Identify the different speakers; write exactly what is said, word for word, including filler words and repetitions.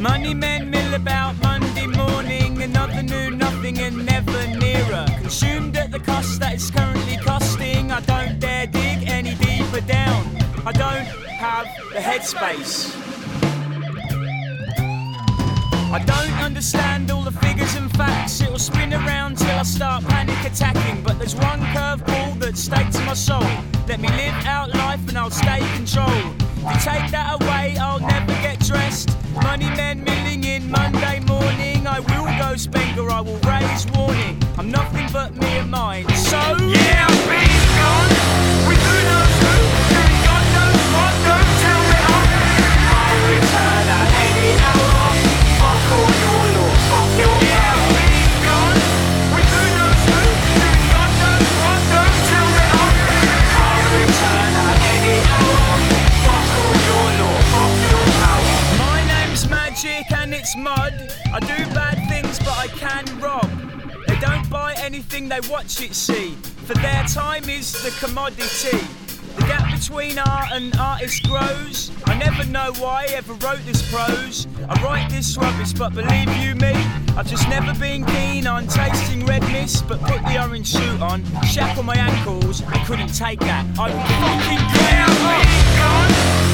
Speaker 1: Money men mill about Monday morning, another knew nothing and never nearer. Consumed at the cost that it's currently costing, I don't dare dig any deeper down. I don't have the headspace. I don't understand all the figures and facts. It'll spin around till I start panic attacking. But there's one curveball that stakes my soul. Let me live out life and I'll stay control. If you take that away, I'll never get dressed. Money men milling in Monday morning. I will go Spengler, I will raise warning. I'm nothing but me and mine. So
Speaker 2: yeah, I've been gone with who knows who, doing God knows what. Don't tell me I'm I'll return at any hour. Fuck all your law, fuck your yeah, I've been gone with who knows who, doing God knows what. Don't tell me I'm I'll return at any hour. Fuck all your law, fuck your power.
Speaker 1: My name's Magic and it's mud. I do bad things but I can rob. They don't buy anything, they watch it see. For their time is the commodity. The gap between art and artist grows. I never know why I ever wrote this prose. I write this rubbish, but believe you me, I've just never been keen on tasting red mist. But put the orange suit on, shackle my ankles, I couldn't take that. I would fucking
Speaker 2: yeah, I've been gone